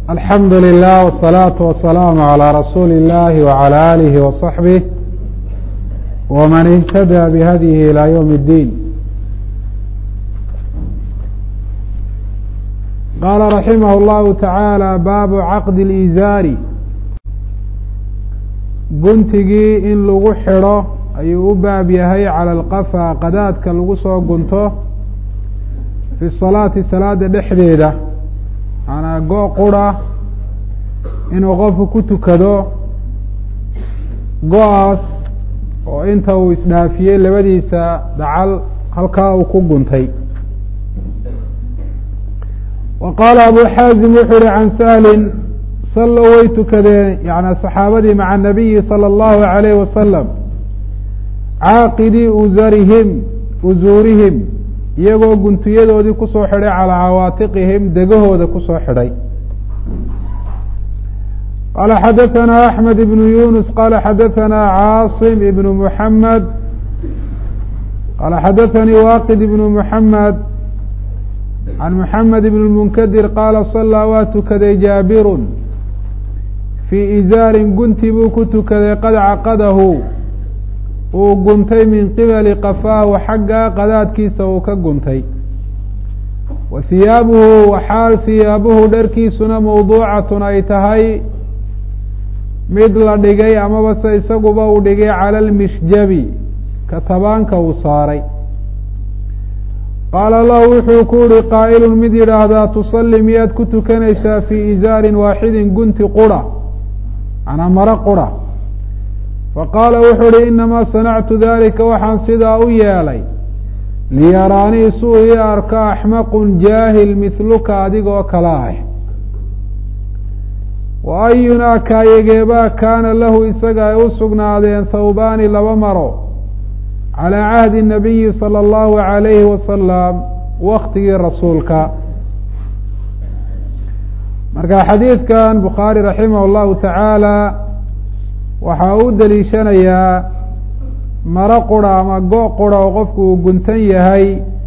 الحمد لله والصلاة والسلام على رسول الله وعلى آله وصحبه ومن اهتدى بهديه إلى يوم الدين. قال رحمه الله تعالى: باب عقد الإزار. guntigii in lagu xidho ayuu u baab yahay calى اlqafa qadaadka lagu soo gunto fi salaati salaada dhexdeeda, manaa go- qura inuu qofku ku tukado go-aas oo inta uu isdhaafiyey labadiisa dacal halkaa uu ku guntay. wa qaala abu xaazim wuxuu yihi can sahlin sallow way tukadeen yani saxaabadii maca nabiyi salى اllahu عalayh wasalam caaqidii usuurihim iyagoo guntiyadoodii kusoo xidhay calaa cawaatiqihim degahooda kusoo xidhay. qaala xadaثana axmed ibnu yunus qaala xadaثana caasim ibnu muxamed qaala xadaثanii waaqid ibnu muxamed can muxamed ibn اlmunkadir qaala salaa waa tukaday jaabirun fii izaarin gunti buu ku tukaday qad caqadahu uu guntay min qibali qafaahu xagga qadaadkiisa uu ka guntay. wa hiyaabuhu waxaal hiyaabuhu dharkiisuna mawduucatun ay tahay mid la dhigay amaba se isaguba uu dhigay cala almishjabi ka tabaanka uu saaray. qaala lahu wuxuu ku yihi qaa'ilun mid yidhaahdaa tusalli miyaad ku tukanaysaa fii izaarin waaxidin gunti qura manaa maro qura. faqaala wuxuu uhi inamaa sanactu dalika waxaan sidaa u yeelay liyaraanii suu ii arko axmaqun jaahil mihluka adigoo kala ah. wa ayunaa kaayageebaa kaana lahu isaga ay u sugnaadeen thawbaani laba maro calaa cahdi nabiyi salى اllahu عalayhi wasalam waktigii rasuulka. marka xadiidkan bukhaari raximah اllahu tacaala waxaa u deliishanayaa maro qura ama go- qura oo qofku uu guntan yahay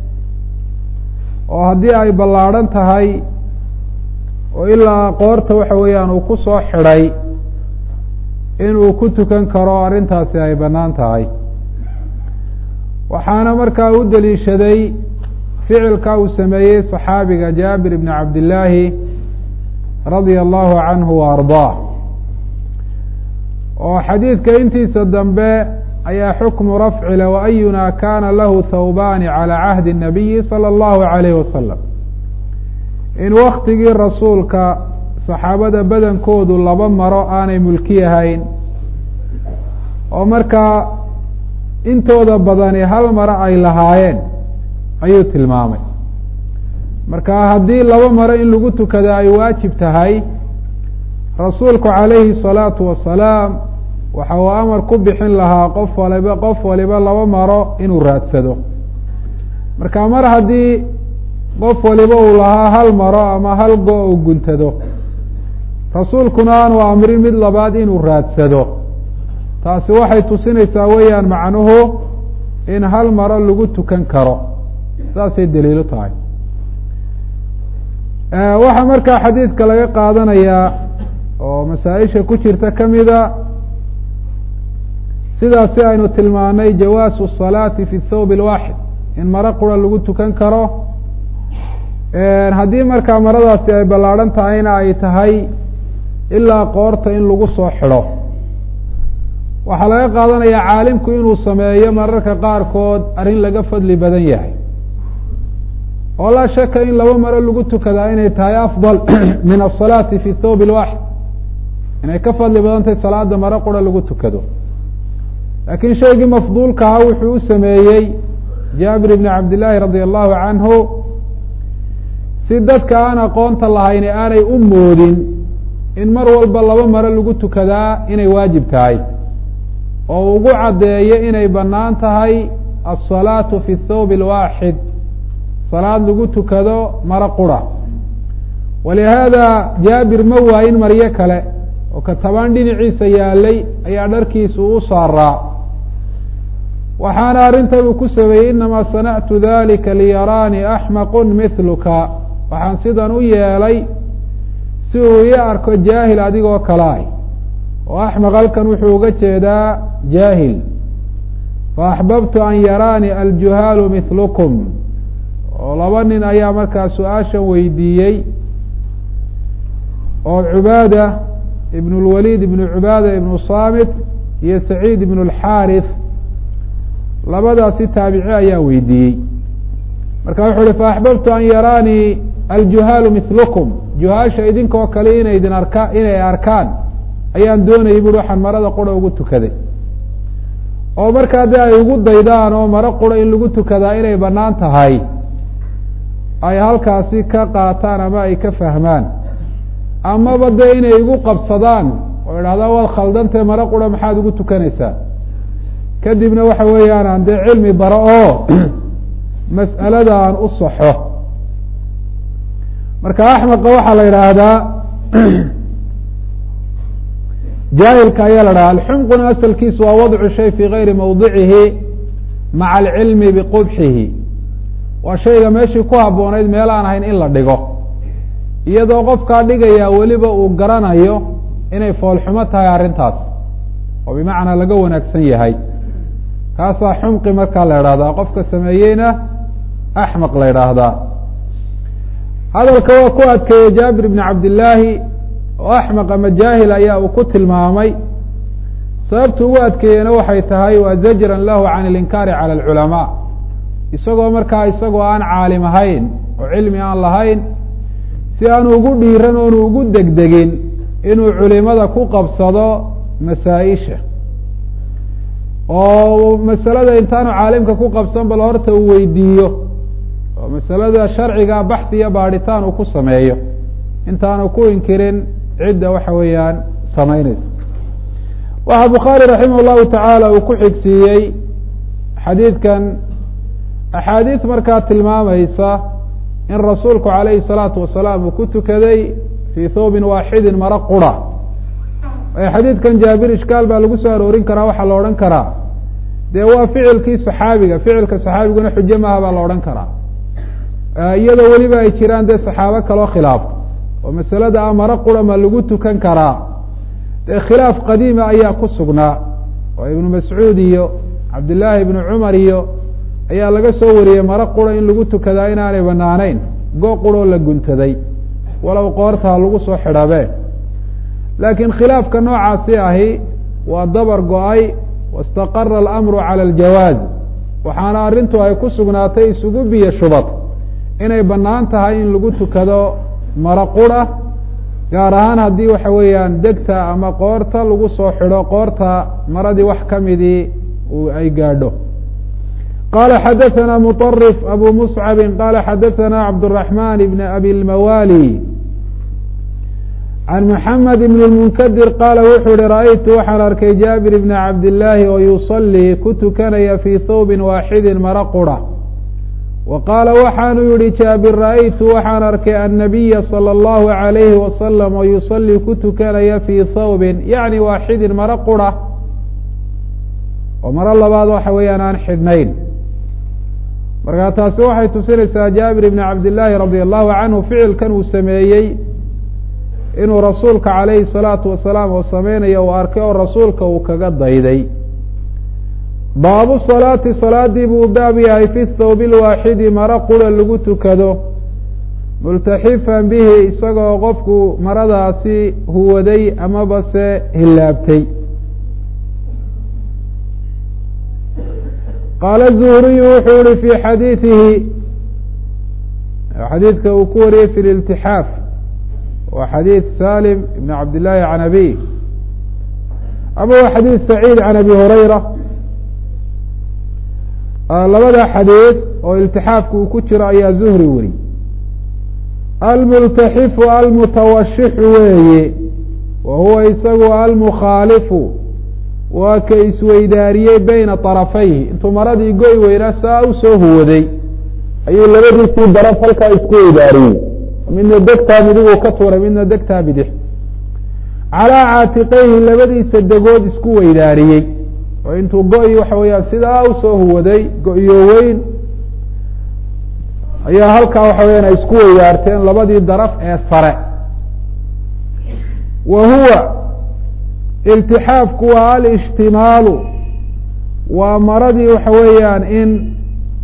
oo haddii ay ballaadhan tahay oo ilaa qoorta waxa weeyaan uu ku soo xidhay inuu ku tukan karo arrintaasi ay bannaan tahay. waxaana markaa u deliishaday ficilka uu sameeyey صaxaabiga jaabir ibn cabdillaahi radia allahu canhu wa ardaah, oo xadiidka intiisa dambe ayaa xukmu rafcile wa ayunaa kaana lahu thawbaani calى cahdi الnabiyi salى اllahu عalayh wasalam, in waktigii rasuulka saxaabada badankoodu laba maro aanay mulkiyahayn oo markaa intooda badani hal maro ay lahaayeen ayuu tilmaamay. marka haddii laba maro in lagu tukada ay waajib tahay, rasuulku calayhi الsalaatu wasalaam waxa uu amar ku bixin lahaa qof waliba laba maro inuu raadsado. marka mar haddii qof waliba uu lahaa hal maro ama hal go- uu guntado, rasuulkuna aanu amrin mid labaad inuu raadsado, taasi waxay tusinaysaa weeyaan macnuhu in hal maro lagu tukan karo, saasay daliilu tahay. waxaa markaa xadiidka laga qaadanayaa oo masaa-isha ku jirta kamida, sidaasi aynu tilmaanay jawaasu الsalaati fi thawb اlwaaxid, in maro qura lagu tukan karo. haddii markaa maradaasi ay ballaadhan tahayna ay tahay ilaa qoorta in lagu soo xidho. waxaa laga qaadanayaa caalimku inuu sameeyo mararka qaarkood arrin laga fadli badan yahay, oo laa shaka in laba maro lagu tukadaa inay tahay afdal min asalaati fi thawb اlwaaxid, inay ka fadli badan tahay salaada maro qura lagu tukado. laakiin shaygii mafduulkaha wuxuu u sameeyey jaabir ibn cabdillaahi radia allahu canhu si dadka aan aqoonta lahayn aanay u moodin in mar walba laba maro lagu tukadaa inay waajib tahay, oo ugu caddeeyo inay bannaan tahay asalaatu fi thawb اlwaaxid, salaad lagu tukado maro qura. walihaada jaabir ma waayin maryo kale oo ka tabaan dhinaciisa yaalay ayaa dharkiisu u saaraa. waxaana arrintan uu ku sameeyey inamaa sanactu dalika liyaraanii axmaqun mihluka, waxaan sidan u yeelay si uu ii arko jaahil adigoo kalaay oo axmaq halkan wuxuu uga jeedaa jaahil faaxbabtu an yaraanii aljuhaalu mihlukum oo laba nin ayaa markaa su-aashan weydiiyey oo cubaada ibn اlwaliid ibn cubaada ibnu saamit iyo saciid ibn اlxaarif labadaasi taabici ayaa weydiiyey marka wuxuu uhi faaxbabtu an yaraanii aljuhaalu mihlukum juhaasha idinkoo kale inay arkaan ayaan doonayay buri waxaan marada qura ugu tukaday oo markaa dee ay ugu daydaan oo maro qura in lagu tukadaa inay banaan tahay ay halkaasi ka qaataan ama ay ka fahmaan amaba dee inay igu qabsadaan oo idhahdaan waad khaldantee maro qura maxaad ugu tukanaysaa kadibna waxa weeyaan aan dee cilmi baro oo mas'alada aan u saxo marka axmaqa waxaa la yidhaahdaa jaahilka ayaa la dhaha alxumquna asalkiisu waa wadcu shay fii gayri mawdicihi maca alcilmi biqubxihi waa shayga meeshii ku habboonayd meel aan ahayn in la dhigo iyadoo qofkaa dhigayaa weliba uu garanayo inay foolxumo tahay arrintaas oo bimacnaa laga wanaagsan yahay kaasaa xumqi markaa la idhahdaa qofka sameeyeyna axmaq la idhaahdaa hadalka waa ku adkeeyey jaabir ibni cabdillaahi oo axmaq ama jaahil ayaa uu ku tilmaamay sababtu ugu adkeeyena waxay tahay waa zajran lahu can alinkaari cala alculamaa isagoo markaa isagoo aan caalim ahayn oo cilmi aan lahayn si aanu ugu dhiiran oonu ugu degdegin inuu culimada ku qabsado masaa-isha oo masalada intaanu caalimka ku qabsan bal horta uu weydiiyo oo masalada sharciga baxhi iyo baadhitaan uu ku sameeyo intaanu ku inkirin cidda waxa weeyaan samaynaysa waxaa bukhaari raximah llahu tacaala uu ku xigsiiyey xadiidkan axaadiis markaa tilmaamaysa in rasuulku calayhi salaatu wasalaam uu ku tukaday fii thawbin waaxidin maro qura xadiidkan jaabir ishkaal baa lagu soo aroorin karaa waxaa la odhan karaa dee waa ficilkii saxaabiga ficilka saxaabiguna xujo maaha baa la odhan karaa iyadoo weliba ay jiraan dee saxaabo kaloo khilaafo oo masalada a maro qura ma lagu tukan karaa dee khilaaf qadiima ayaa ku sugnaa oo ibnu mascuud iyo cabdillaahi ibnu cumar iyo ayaa laga soo wariyey maro qura in lagu tukadaa inaanay banaanayn go quroo la guntaday walow qoortaa lagu soo xidhabe laakiin khilaafka noocaasi ahi waa dabar go-ay wastaqara alamru cala aljawaaz waxaana arrintu ay ku sugnaatay isugu biyo shubad inay bannaan tahay in lagu tukado maro qura gaar ahaan haddii waxa weeyaan degta ama qoorta lagu soo xidho qoorta maradii wax ka midii ay gaadho qala xadaثna mطrif abu muscabi qala xadaثna cabdالرaحman bn abi اlmawali can mحamed bn الmunkadir qaala wuxuu hi ra'aytu waxaan arkay jaabir bna cabdillaahi oo yusalii ku tukanaya fii thawbin waaxidi maro qura wa qaala waxaanu yihi jaabir ra'aytu waxaan arkay annabiya salى اllahu عalayhi wasalam oo yusalii ku tukanaya fii thawbin yaعni waaxidin maro qura oo maro labaad waxa weeyaan aan xidhnayn markaa taasi waxay tusinaysaa jaabir ibni cabdillaahi radia allahu canhu ficilkan uu sameeyey inuu rasuulka calayhi salaatu wasalaam oo sameynaya uu arkay oo rasuulka uu kaga dayday baabu salaati salaadii buu baab yahay fi thawbi lwaaxidi maro qura lagu tukado multaxifan bihi isagoo qofku maradaasi huwaday amaba se hilaabtay qaala zuhriyu wuxuu yihi fi xadiidihi xadiidka uu ku wariyey fi liltixaaf waa xadiid salim ibn cabd llaahi can abi ama waa xadiid saciid can abi hurayra labada xadiid oo iltixaafka uu ku jiro ayaa zuhri weri almultaxifu almutawashixu weeye wa huwa isagu almukhaalifu waa ka isweydaariyey bayna طarafayhi intuu maradii goy weynaa saa u soo huwaday ayuu labadiisii daraf halkaa isku weydaariyey midna degtaa midiguu ka tuuray midna degtaa bidix calaa caatiqayhi labadiisa degood isku weydaariyey oo intuu go-i waxa weeyaan sidaa usoo huwaday go-iyo weyn ayaa halkaa waxa weyaan ay isku weydaarteen labadii daraf ee sare wa huwa iltixaafku waa alishtimaalu waa maradii waxa weeyaan in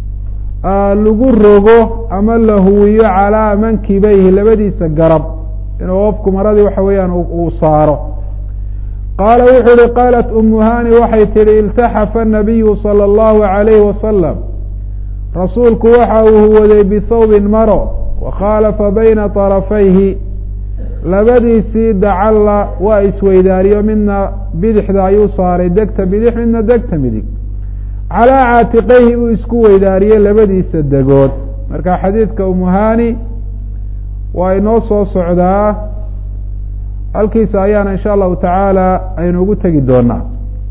lagu rogo ama la huwiyo calaa mankibayhi labadiisa garab inuu qofku maradii waxa weeyaan uu saaro qaala wuxuu uhi qaalat umu hani waxay tihi iltaxafa الnabiyu salى اllahu عalayhi wasalam rasuulku waxa uu huwaday bithawbin maro wakhaalafa bayna طarafayhi labadiisii dacalla waa isweydaariyo midna bidixda ayuu saaray degta bidix midna degta midig calaa caatiqayhi uu isku weydaariyey labadiisa degood marka xadiidka umu hani waa inoo soo socdaa halkiisa ayaana in sha allahu tacaala aynu ugu tegi doonaa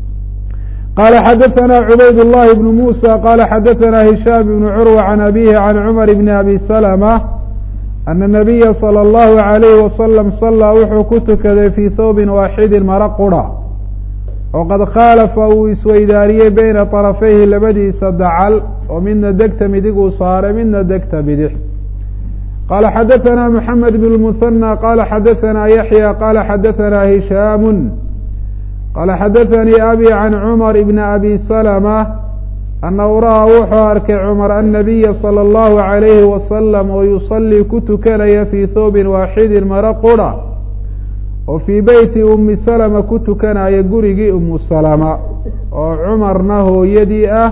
qala xadaثna cubayd الlahi bn muسى qala xadaثna hishaam bn curwa can abihi can cmar bn abi slmة ana الnabiya slى اllahu عalayhi wasalam salaa wuxuu ku tukaday fii thawbin waaxidi maro qura oo qad khaalafa uu isweydaariyey beyna طarafayhi labadiisa dacal oo midna degta midig uu saaray midna degta bidix qala xadaثna mحamed bn الmثنى qala xadaثna yaحyى qala xadaثna hishaam qala xadaثnii abi can cmar bn abi slmة anahu ra'aa wuxuu arkay cmar annabiya salى اllahu عalayhi wasalam oo yusalii ku tukanaya fii thawbin waaxidin maro qura oo fii beyti umi salma ku tukanaya gurigii umu salma oo cumarna hooyadii ah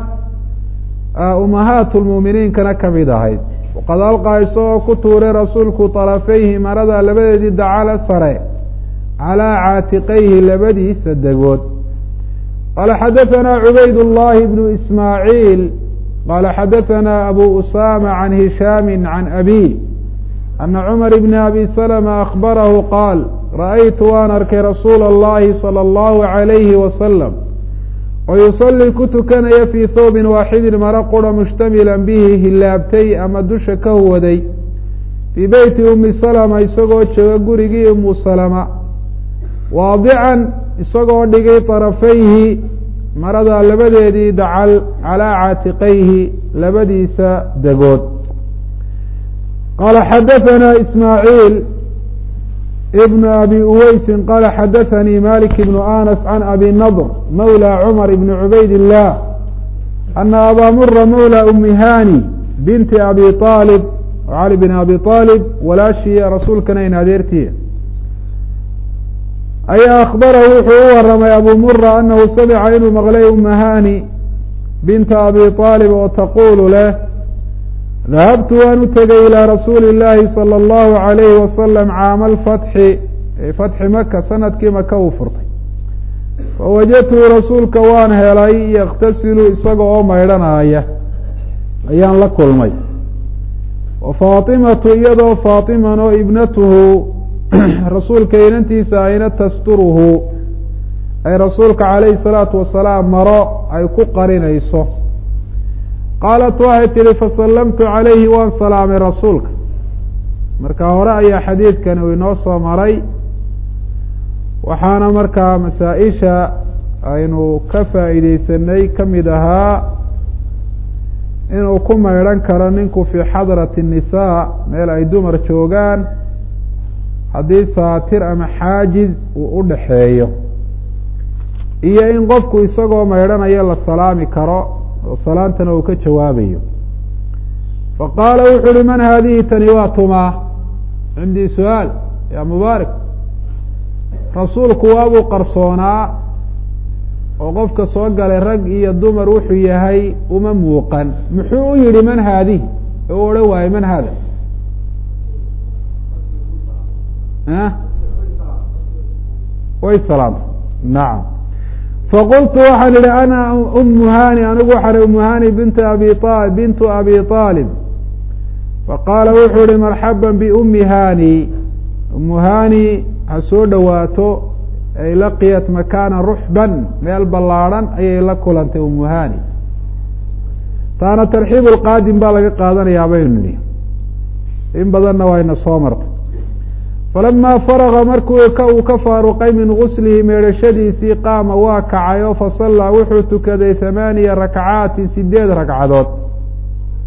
umahaat lmuuminiinkana kamid ahayd waqad alqaa isagoo ku tuuray rasuulku طarafayhi marada labadeedii dacala sare calىa caatiqayhi labadiisa degood qala xadaثna cubayd الlahi bnu ismaaعiil qala xadaثna abu usama can hishaam can abi ana cmar bn abi slma akbarahu qaal ra'aytu waan arkay rasuula اllahi salى اllahu عalayhi wasalam oo yusalii ku tukanaya fii thawbin waaxidin maro qura mushtamila bihi hilaabtay ama dusha ka huwaday fii beyti umi salma isagoo jooga gurigii umu salma waadican isagoo dhigay طarafayhi marada labadeedii dacal calىa caatiqayhi labadiisa degood qala xadaثna ismaaعiil bn abi uweysi qala xadaثanii malik bn anas can abi nadr mawlى cmar bn cubayd الlah ana aba mura mawlى umi hani binti abi طaalib cali bn abi طaalib walaashiya rasuulkana in adeertiya ayaa akhbarahu wuxuu u waramay abu mura anahu samica inuu maqlay uma hani binta abi طaalib oo taqulu leh dahabtu waan u tegay ilىa rasuuli اllahi salى اllahu عalayhi wasalam caama alfatxi fatxi maka sanadkii maka uu furtay fawajadtuhu rasuulka waan helay yakhtasilu isaga oo maydhanaya ayaan la kulmay wa faatimatu iyadoo faatiman oo ibnatuhu rasuulka inantiisa ayna tasturuhu ay rasuulka calayhi الsalaatu wasalaam maro ay ku qarinayso qaalat waxay tihi fasallamtu calayhi waan salaamay rasuulka marka hore ayaa xadiidkani uu inoo soo maray waxaana markaa masaa-isha aynu ka faa'iideysanay kamid ahaa inuu ku maydhan karo ninku fii xadrati الnisaa meel ay dumar joogaan haddii saatir ama xaajiz uu u dhaxeeyo iyo in qofku isagoo maydhanayo la salaami karo oo salaantana uu ka jawaabayo faqaala wuxu uhi man haadihi tani waa tumaa cindii su-aal ya mubaarak rasuulku waabuu qarsoonaa oo qofka soo galay rag iyo dumar wuxuu yahay uma muuqan muxuu u yihi man haadihi oo u odhan waaye man haada way salaamta nacam faqultu waxaan idhi ana umu hani anigu waxaan umu hani bintu abi طaalib faqaala wuxuu ihi marxaba biumi hani umu hani ha soo dhowaato ay laqiyat makaana ruxban meel ballaadhan ayay la kulantay umu hani taana tarxiib lqaadim baa laga qaadanayaa baynu nidhi in badanna wayna soo martay falama faraga markuu uu ka faaruqay min guslihi meedhashadiisii qaama waa kacay oo fasallaa wuxuu tukaday 8 rakcaatin 8 ragcadood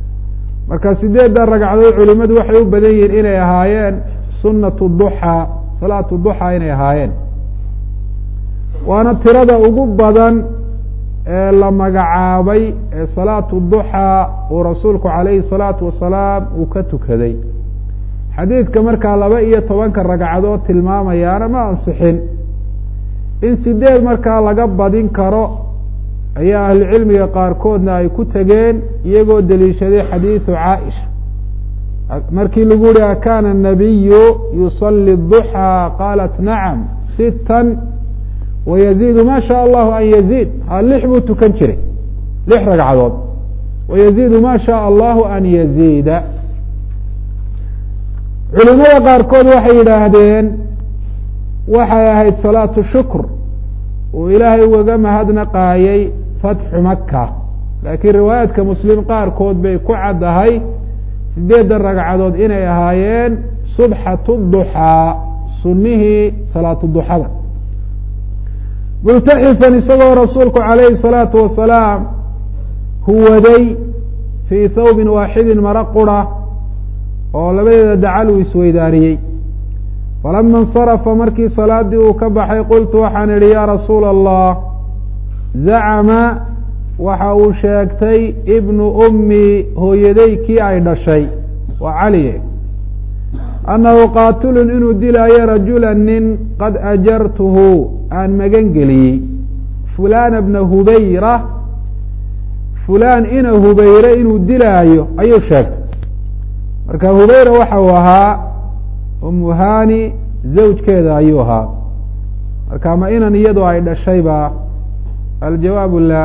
marka 8 ragcadood culimadu waxay u badan yihiin inay ahaayeen sunatu duxaa salaatu duxa inay ahaayeen waana tirada ugu badan ee la magacaabay ee salaatu duxa uu rasuulku calayhi الsalaatu wasalaam uu ka tukaday xadiidka markaa 12 ragcadood tilmaamayaana ma ansixin in 8 markaa laga badin karo ayaa ahlucilmiga qaarkoodna ay ku tegeen iyagoo deliishaday xadiidu caaisha markii lagu yihi akana الnabiyu yuصali الضuxى qaalat nacam 6 wayaziidu ma shaء allahu an yaziid 6 buu tukan jiray 6 ragcadood wayaziidu ma shaء allahu an yaziida culimada qaarkood waxay yidhaahdeen waxay ahayd salaatu shukr uu ilaahay ugaga mahadnaqaayey fatxu maka laakiin riwaayaadka muslim qaarkood bay ku caddahay 8 ragcadood inay ahaayeen subxatu duxaa sunnihii salaatu duxada multaxifan isagoo rasuulku calayhi الsalaatu wasalaam huwaday fii thawbin waaxidin mara qura oo labadeeda dacal uu isweydaariyey falama اnsarafa markii salaadii uu ka baxay qultu waxaan idhi ya rasuula allah zacama waxa uu sheegtay ibnu ummi hooyaday kii ay dhashay waa caliye annahu qaatilun inuu dilaayo rajula nin qad ajartuhu aan magan geliyey fulana bna hubayra fulaan ina hubayre inuu dilaayo ayuu sheegtay marka hubayra waxa uu ahaa umu hani zawjkeeda ayuu ahaa marka ma inan iyadoo ay dhashayba aljawaabu la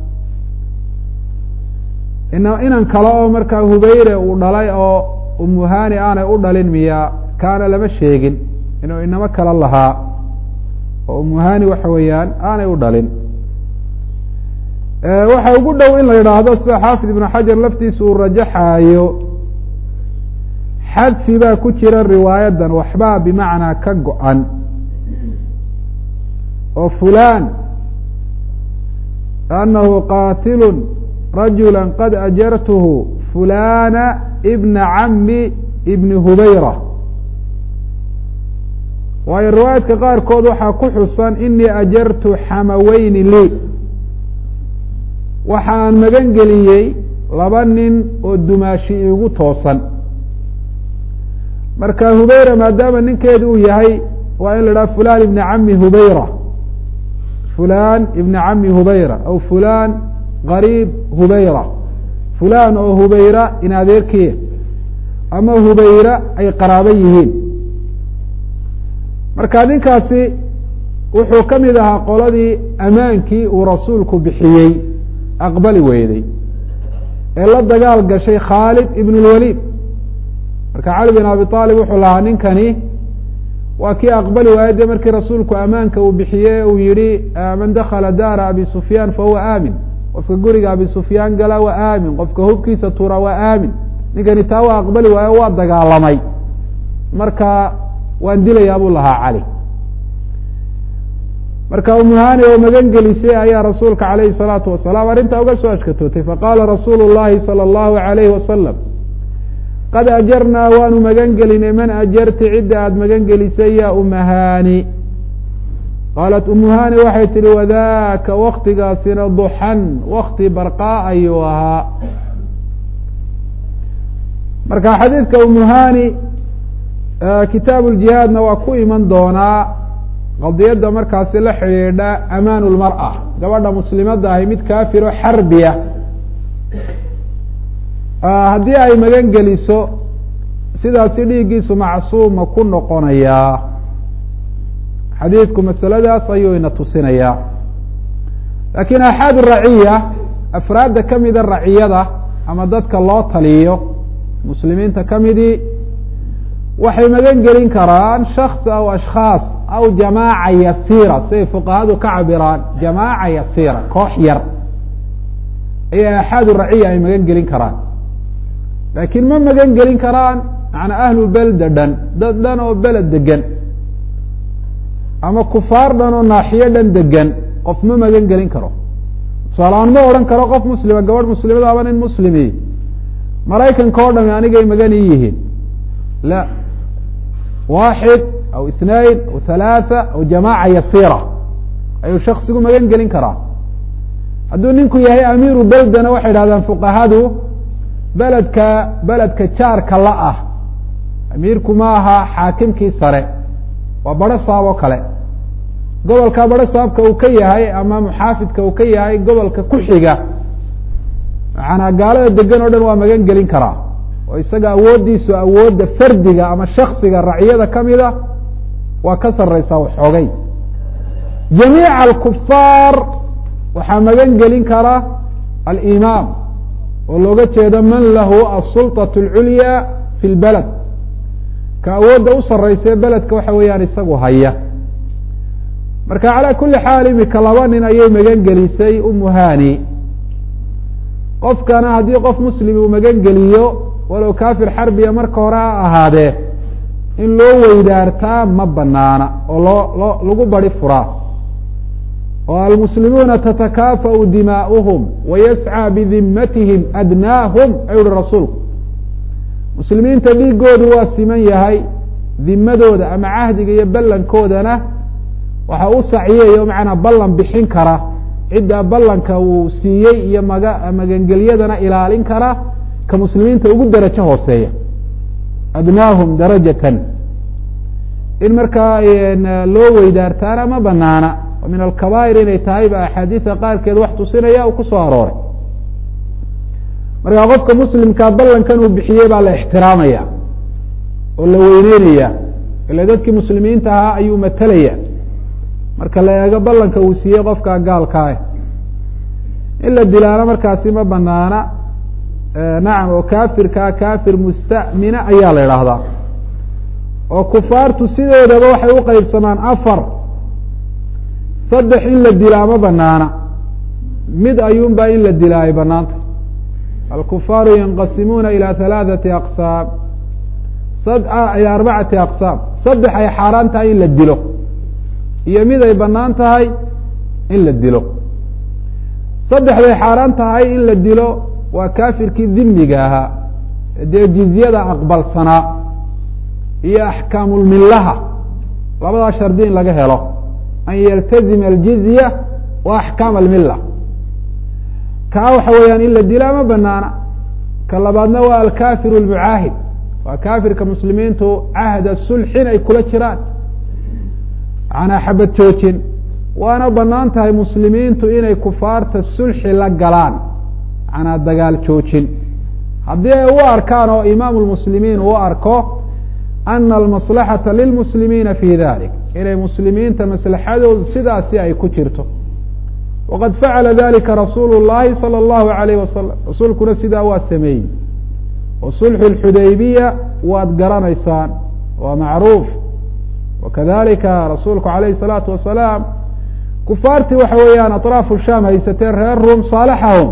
inan kale oo markaa hubayre uu dhalay oo umu hani aanay u dhalin miya kaana lama sheegin inuu inamo kala lahaa oo umu hani waxa weeyaan aanay u dhalin waxa ugu dhow in la yidhaahdo sida xaafid ibnu xajar laftiisa uu rajaxaayo xadfi baa ku jira riwaayadan waxbaa bimacnaa ka go-an oo fulan anahu qaatilu rajula qad ajartuhu fulana ibna cami ibni hubayra waayo riwaayaadka qaarkood waxaa ku xusan inii ajartu xamaweyni lii waxaan magan geliyey 2 nin oo dumaashi igu toosan marka hubayra maadaama ninkeedu uu yahay waa in la idhaha fulan ibni cami hubayra fulan ibni cami hubayra aw fulan qariib hubayra fulan oo hubayra in adeerkiya ama hubayra ay qaraabo yihiin marka ninkaasi wuxuu ka mid ahaa qoladii amaankii uu rasuulku bixiyey aqbali weyday ee la dagaal gashay khaalid ibn اlwalid marka cali bin abi aalib wuxuu lahaa ninkani waa kii aqbali waayey de markii rasuulku amaanka uu bixiye uu yihi man dakala daara abi sufyaan fahuwa aamin qofka guriga abi sufyaan gala waa aamin qofka hubkiisa tura waa aamin ninkani taa waa aqbali waayo waa dagaalamay marka waan dilayaa buu lahaa cali marka umuhani oo magan gelisay ayaa rasuulka calayhi الsalaatu wasalaam arrintaa uga soo ashkatootay faqaala rasuulu llahi salى اllahu alayhi wasalam qad ajarnaa waanu magan gelinay man ajarti cidda aada magan gelisay ya umahani qaalat umuhani waxay tihi wadaka waktigaasina duxan wakti barqaa ayuu ahaa marka xadiidka umuhani kitaabu ljihaadna waa ku iman doonaa qadiyadda markaasi la xidhiidha amaan lmar'a gabadha muslimadda ahi mid kaafiro xarbiya haddii ay magan geliso sidaasi dhiiggiisu macsuuma ku noqonayaa xadiidku masaladaas ayuu ina tusinayaa laakiin axaad raciya afraadda kamida raciyada ama dadka loo taliyo muslimiinta kamidii waxay magan gelin karaan shaks aw ashkhaas aw jamaaca yasiira siday fuqahadu ka cabiraan jamaaca yasiira koox yar ayaa axaad raciya ay magan gelin karaan laakiin ma magan gelin karaan manaa ahlu belda dhan dad dhan oo beled degan ama kufaar dhan oo naaxiyo dhan degan qof ma magan gelin karo tusaalahaan ma odhan karo qof muslima gabadh muslimada aba nin muslimi maraykanka oo dhami anigay magan ii yihiin la waaxid aw اثnain aw ثaلaaثة aw jamاعة yasيرة ayuu shaksigu magan gelin karaa. hadduu ninku yahay amiiru beldena waxay idhahdaan fuqahadu beledka jaarka la ah amiirku ma aha xaakimkii sare, waa baro saab oo kale. gobolka baro saabka uu ka yahay ama muxaafidka uu ka yahay gobolka ku xiga macanaa gaalada degan oo dhan waa magan gelin karaa, oo isaga awooddiisu awoodda fardiga ama shaksiga raciyada kamida waa ka sareysaa waxoogay. jamiica alkufaar waxaa magan gelin kara alimaam, oo looga jeedo man lahu asulطaة اlculya fi lbaled, ka awoodda u sareysa beledka waxa weeyaan isagu haya. marka calى kuli xaal imika laba nin ayay magan gelisay umuhani. qofkana haddii qof muslim uu magan geliyo walow kafir xarbiya marka hore ha ahaadee in loo weydaartaa ma banaana oo lagu bari furaa. oo almuslimuuna tatakafa'u dimaa'uhum wayascى bidimatihim adnaahum ayuu uhi rasuulku. muslimiinta dhiigoodu waa siman yahay, dimadooda ama cahdiga iyo ballankoodana waxa u saciyaya o macnaa ballan bixin kara cidda ballanka uu siiyey iyo magangelyadana ilaalin kara ka muslimiinta ugu darajo hooseeya, adnaahum darajatan. in markaa loo weydaartaana ma banaana, oo min alkabaa'ir inay tahay ba axaadiida qaarkeed wax tusinaya uu ku soo arooray. markaa qofka muslimkaa ballankan uu bixiyey baa la ixtiraamaya oo la weyneynaya, ila dadkii muslimiinta ahaa ayuu matalaya marka la eego ballanka uu siiyey qofka gaalkaa. in la dilaana markaasi ma banaana. nacam, oo kafirkaa kafir mustamina ayaa la idhaahdaa. oo kufaartu sidoodaba waxay u qeybsamaan afar. saddex in la dilaa ma banaana, mid ayuunbaa in la dilaa ay banaanta. alkufaaru yanqasimuuna ilى ثalaaثati aqsaam, ilى arbacati aqsaam. saddex ay xaaraan tahay in la dilo iyo mid ay banaan tahay in la dilo. saddexday xaaraan tahay in la dilo waa kafirkii dhimiga ahaa dee jizyada aqbalsanaa iyo axkaamulmilaha, labadaa shardi in laga helo, an yaltazima aljizya wa axkaam almila. kaa waxa weeyaan in la dilaa ma banaana. ka labaadna waa alkafiru almucaahid, waa kafirka muslimiintu cahda sulxin ay kula jiraan, macnaa xabad joojin. waana banaan tahay muslimiintu inay kufaarta sulxi la galaan, macnaa dagaal joojin, haddii ay u arkaan oo imaamu lmuslimiin uu arko ana almaslaxata lilmuslimiina fi dalik, inay muslimiinta maslaxadoodu sidaasi ay ku jirto. waqad facala dalika rasuulu llahi salى اllahu alayh wasalam, rasuulkuna sidaa waa sameeyey. oo sulxu lxudaybiya waad garanaysaan, waa macruuf. wakadalika rasuulku alayh الsalaatu wasalaam kufaartii waxa weeyaan aطraafu sham haysateen reer rum saalaxahum.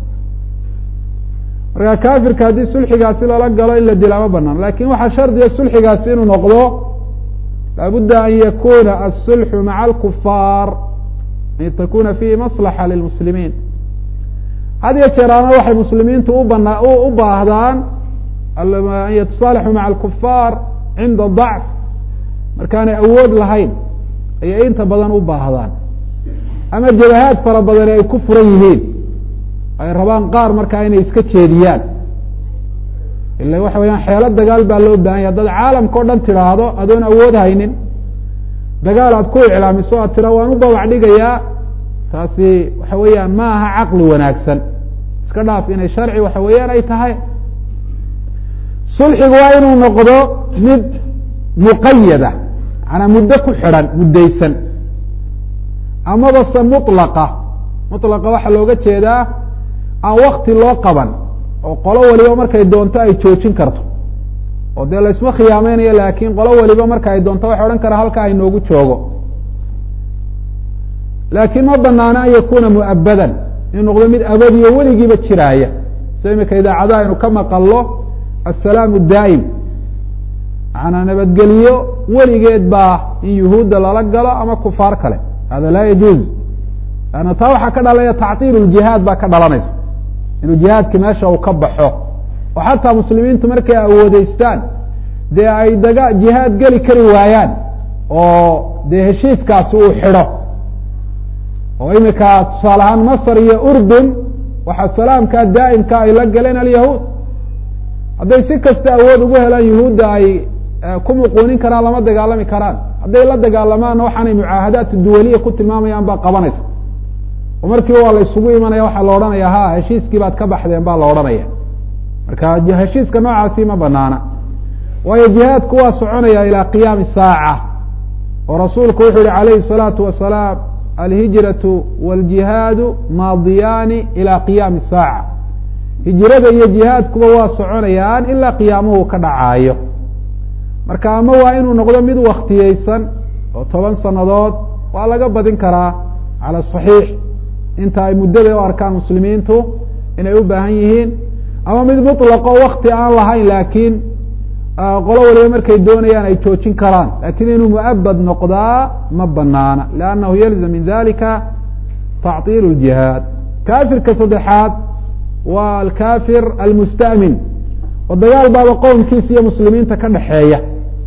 markaa kafirka haddii sulxigaasi lala galo in la dilaa ma banaan, lakin waxaa shardiga sulxigaasi inuu noqdo laabudda an yakuna aلsulxu maca alkufaar, an takuna fihi maslaxa lilmuslimiin. had iyo jeeraana waxay muslimiintu u baahdaan an yatasaalaxuu maca alkufaar cinda dacf, markaanay awood lahayn ayay inta badan u baahdaan, ama jabahaad fara badani ay ku furan yihiin, ay rabaan qaar markaa inay iska jeediyaan. ila waxa weyaan xeelo dagaal baa loo bahan yahy. haddaad caalamka o dhan tidhaahdo adoon awood haynin, dagaal aad ku iclaamiso aad tira waan u babac dhigayaa, taasi waxa weeyaan ma aha caqli wanaagsan. iska dhaaf inay sharci waxa weeyaan ay tahay. sulxigu waa inuu noqdo mid muqayada, manaa muddo ku xidhan, muddaysan, amaba se mulaqa. mulaqa waxaa looga jeedaa aan wakti loo qaban, oo qolo waliba markay doonto ay joojin karto. oo dee laysma khiyaameynaya, laakin qolo waliba marka ay doonto waxay odhan karaa halkaa inoogu joogo. laakiin ma banaana an yakuna muabadan, inuu noqdo mid abadiyo weligiiba jiraaya. sida imika idaacadaha aynu ka maqallo assalaamu daa'im, manaa nabadgeliyo weligeed baa in yuhuudda lala galo ama kufaar kale, hada laa yajuuz. lanna taa waxaa ka dhalaya tactiil ljihaad baa ka dhalanaysa, inuu jihaadki meesha uu ka baxo, oo xataa muslimiintu markay awoodeystaan dee ay jihaad geli kari waayaan, oo dee heshiiskaasi uu xidho oo imika tusaale ahaan masr iyo urdun waxaa salaamkaa daa'imka ay la galeen alyahuud hadday si kasta awood ugu helaan yuhuudda ay ku muquunin karaan lama dagaalami karaan hadday la dagaalamaanna waxaanay mucaahadaat duwaliya ku tilmaamayaan baa qabanaysa oo markii waa la isugu imanaya waxaa la odhanaya ha heshiiskii baad ka baxdeen baa la odhanaya marka heshiiska noocaasi ma banaana waayo jihaadku waa soconaya ilaa qiyaami saaca oo rasuulku wuxuu yihi calayhi الsalaatu wasalaam alhijraةu wاljihaadu maadiyaani ilaa qiyaami saaca hijrada iyo jihaadkuba waa soconayaan ilaa qiyaamuhu ka dhacaayo marka ama waa inuu noqdo mid waktiyeysan oo 10 sanadood waa laga badin karaa cala صaxiix inta ay muddada u arkaan muslimiintu inay u baahan yihiin ama mid muطlaqo wakti aan lahayn laakiin qolo waliba markay doonayaan ay joojin karaan lakin inuu muabad noqdaa ma banaana lannahu yalzam min dalika tacطil اljihaad kaafirka saddexaad waa alkafir almusta'min oo dagaal baaba qowmkiisa iyo muslimiinta ka dhaxeeya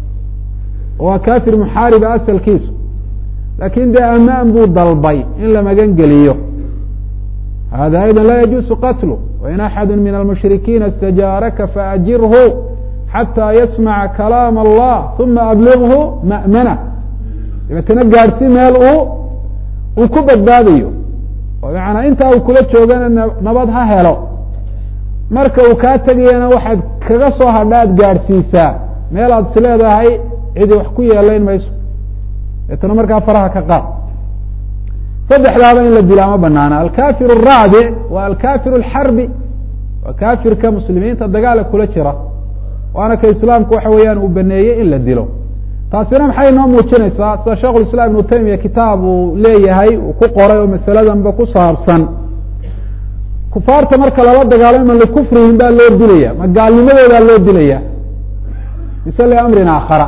waa kafir muxaariba asalkiisu lakin dee amaan buu dalbay in la magan geliyo hada ayضا la yajuusu qatlu wain axadu min almushrikiina اstajaaraka faajirhu xatى yasmaca kalaam allah uma ablighu ma'mana dabeetana gaadhsi meel uu ku badbaadayo oo macanaa intaa uu kula joogana nabad ha helo marka uu kaa tegayana waxaad kaga soo hadhaad gaadhsiisaa meel aad is leedahay cidi wax ku yeelayn mayso dabeetana markaa faraha ka qaad saddexdaaba in la dilaa ma banaana alkafir الraabic wa alkafir اlxarbi waa kafirka muslimiinta dagaala kula jira waana ka islaamku waxa weeyaan uu baneeyey in la dilo taasina maxay noo muujinaysaa sida sheekhu islam ibnu taymiya kitaab uu leeyahay uu ku qoray oo masaladanba ku saabsan kufaarta marka lala dagaalamo ma likufrihim baa loo dilaya ma gaalnimadoodaa loo dilaya mise liamrin aakhara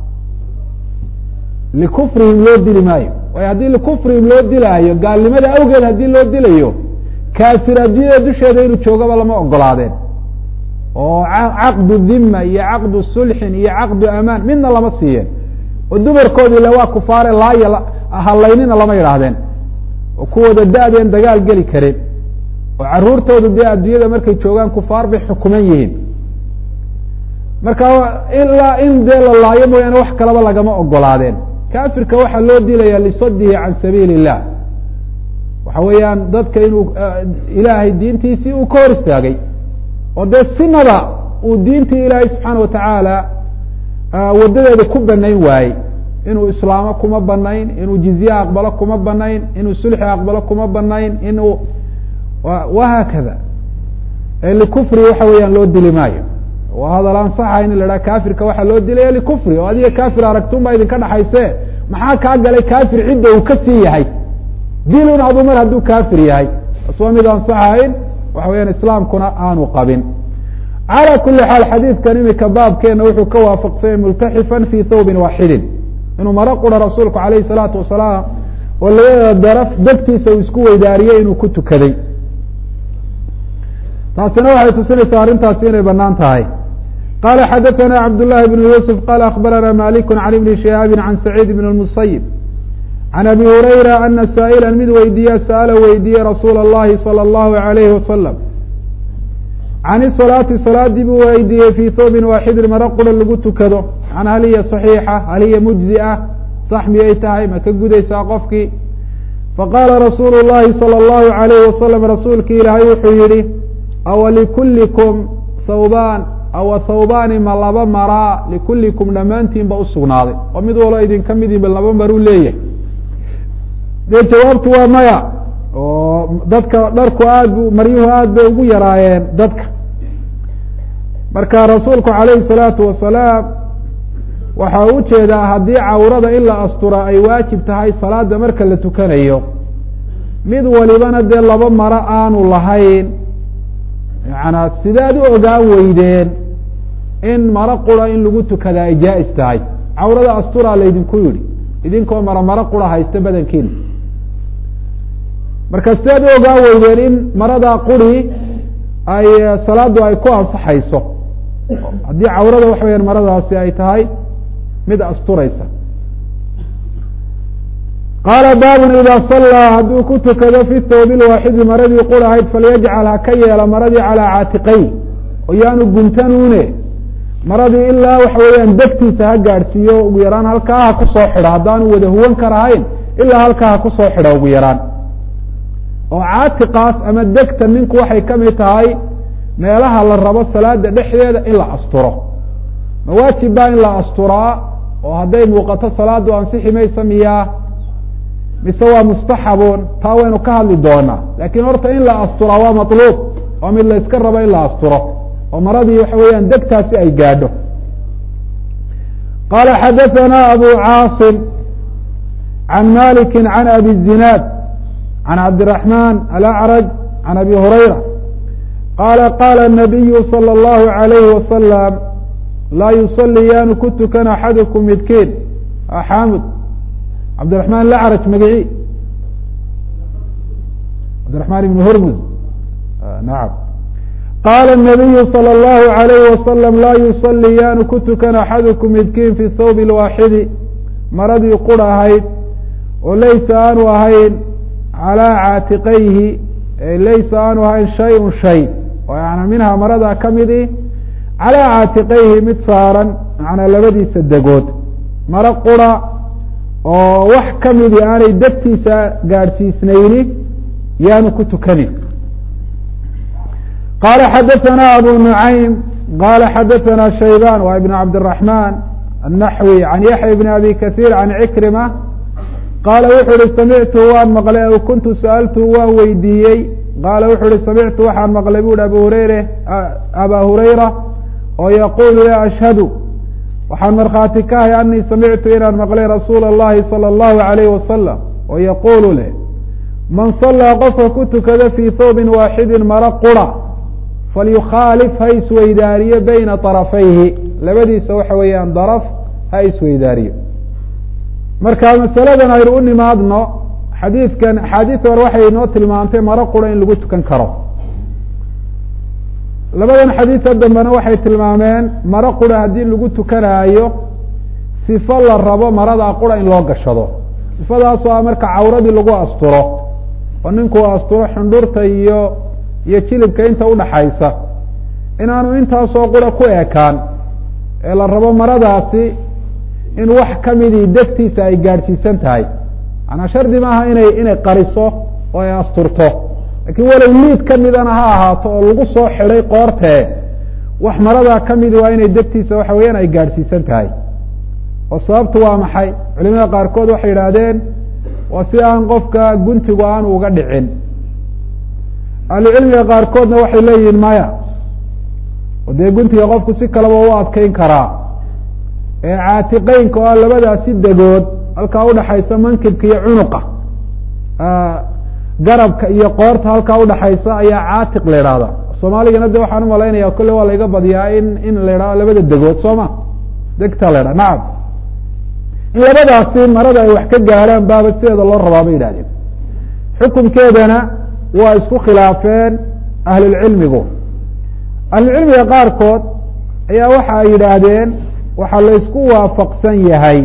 likufrihim loo dili maayo waayo haddii likufrihim loo dilaayo gaalnimada awgeed haddii loo dilayo kaafir adduunyada dusheeda inuu joogaba lama ogolaadeen oo caqdu dhima iyo caqdu sulxin iyo caqdu amaan midna lama siiyeen oo dumarkoodii le waa kufaare laaya halaynina lama yidhaahdeen oo kuwooda da-deen dagaal geli karin oo caruurtoodu dee adduunyada markay joogaan kufaar bay xukuman yihiin marka ilaa in dee la laayo mooyaane wax kalaba lagama ogolaadeen kafirka waxaa loo dilaya lisadihi can sabiili illah waxa weeyaan dadka inuu ilaahay diintiisii uu ka hor istaagay oo dee sinada uu diintii ilaahay subxaana watacaala wadadeeda ku banayn waayey inuu islaamo kuma banayn inuu jizye aqbalo kuma banayn inuu sulxi aqbalo kuma banayn inuu wahaakada likufri waxa weeyaan loo dili maayo waa hadal ansaxa in la idhaha kafirka waxaa loo dilaya likufri oo adiga kafir aragtun baa idinka dhaxayse maxaa kaa galay kafir cidda uu ka sii yahay dilun adu mar hadduu kafir yahay taas waa mid ansaxayn waxa weyaan islaamkuna aanu qabin calى kuli xaal xadiidkan imika baabkeena wuxuu ka waafaqsanyay multaxifan fi thawbin waaxidin inuu maro qura rasuulku alayh الsalaatu wasalaam oo labada daraf degtiisa uu isku weydaariyey inuu ku tukaday taasina waxay tusinaysaa arrintaasi inay banaan tahay qala xadaثna cabd لlahi بn yusuf qala akhbarana malik can ibni shihaabi can saciid bn الmusayib can abi hurayra ana saa'ila mid weydiiya sa'ala weydiiyey rasuula اllahi salى اllahu عalayhi wasalam can isalaati salaadii buu weydiiyey fii thawbin waaxidin maro qura lagu tukado can hal hiya صaxiixa hal hiya mujzi'a sax miyay tahay ma ka gudaysaa qofkii faqaala rasuulu اllahi salى اllahu عalayhi wasalam rasuulki ilaahay wuxuu yihi awa likulikum thawbaan awa thawbaani ma laba maraa likulikum dhammaantiin ba usugnaaday oo mid walo idinka midiiba laba maruu leeyahay dee jawaabtu waa maya oo dadka dharku maryuhu aad bay ugu yaraayeen dadka marka rasuulku calayhi الsalaatu wasalaam waxa u ujeedaa haddii cawrada in la astura ay waajib tahay salaada marka la tukanayo mid walibana dee laba maro aanu lahayn macanaa sidaad u ogaan weydeen in maro qura in lagu tukada ay jaa-is tahay cawrada asturaa laydinku yidhi idinkoo maro qura haysta badankiina marka sidaad u ogaan weydeen in maradaa quri ay salaadu ay ku ansaxayso haddii cawrada waxa weyaan maradaasi ay tahay mid asturaysa qaala baabun idaa sallaa hadduu ku tukado fi thawbi lwaaxidi maradii qur ahayd falyajcal ha ka yeela maradii calaa caatiqay oo yaanu guntanuune maradii ilaa waxa weeyaan degtiisa ha gaadhsiiyo ugu yaraan halkaa ha ku soo xidho haddaanu wada huwan karahayn ilaa halkaa ha ku soo xidho ugu yaraan oo caatiqaas ama degta ninku waxay ka mid tahay meelaha la rabo salaada dhexdeeda in la asturo ma waajib baa in la asturaa oo hadday muuqato salaadu ansixi maysa miyaa mise waa mustaxabun taa waynu ka hadli doonaa laakiin horta in la asturaa waa matluub waa mid la iska rabo in la asturo oo maradii waxa weeyaan degtaasi ay gaadho qaala xadaثana abu caasim can maliki can abi zinaad can cabdiraحman alacraj can abi hurayra qaala qaala الnabiyu salى اllahu عalayhi wasalam laa yusalii yaanu ku tukan axadukum midkiin xaamud cabdiraحman alacraj magicii cabdiraحman ibn hurmuz nacam qaala الnabiyu salى اllahu عalayhi wasalam laa yusalii yaanu ku tukan axadukum midkiin fi thawbi اlwaaxidi maradii qur ahayd oo laysa aanu ahayn calىa caatiqayhi laysa aanu ahayn shayun shay oo yana minha maradaa ka midi calىa caatiqayhi mid saaran manaa labadiisa degood maro qura oo wax ka midi aanay degtiisa gaadhsiisnayni yaanu ku tukanin qala xadaثna abu nuعaym qala xadaثna shayban wa ibn cabdالرaحman الnaxwi can yaحya bn abi kaثيir can cikrima qaala wuxu uhi samictu waan maqlay aw kuntu sa'altu waan weydiiyey qaala wuxu uhi samictu waxaan maqlay bu hi aba hurayra oo yaqulu la ashhadu waxaan markhaati ka ahay anii samictu inaan maqlay rasuula اllahi salى اllahu عalayh wasalam oo yaqulu leh man salaa qofka ku tukada fii thawbin waaxidi maro qura falyukhaalif ha isweydaariyo bayna طarafayhi labadiisa waxa weeyaan daraf ha isweydaariyo marka masaladan aynu u nimaadno xadiidkan axaadiis hore waxay inoo tilmaantay maro qura in lagu tukan karo labadan xadiisa dambena waxay tilmaameen maro qura haddii lagu tukanaayo sifo la rabo maradaa qura in loo gashado sifadaasoo ah marka cawradii lagu asturo oo ninkuu asturo xundhurta iyo jilibka inta udhaxaysa inaanu intaasoo qura ku ekaan ee la rabo maradaasi in wax kamidii degtiisa ay gaadhsiisan tahay manaa shardi maaha inay qariso oo ay asturto lakiin walow liid kamidana ha ahaato oo lagu soo xidhay qoortee wax maradaa kamidi waa inay degtiisa waxa weeyaan ay gaadhsiisan tahay oo sababtu waa maxay culimada qaarkood waxay yidhaahdeen waa si aan qofka guntigu aanu uga dhicin ahlucilmiga qaarkoodna waxay leeyihiin maya oo dee guntiga qofku si kaleba u adkeyn karaa ee caatiqeynka oo labadaasi degood halkaa udhaxaysa mankibka iyo cunuqa garabka iyo qoorta halkaa udhaxaysa ayaa caatiq la idhahda soomaaligana de waxaan umalaynaya kolle waa layga badiyaa in la idhahdo labada degood soo ma degta la idhaha nacam in labadaasi marada ay wax ka gaadhaan baaba sideeda loo rabaa bay yidhahdeen xukunkeedana waa isku khilaafeen ahlulcilmigu ahlulcilmiga qaarkood ayaa waxa ay yidhaahdeen waxaa laysku waafaqsan yahay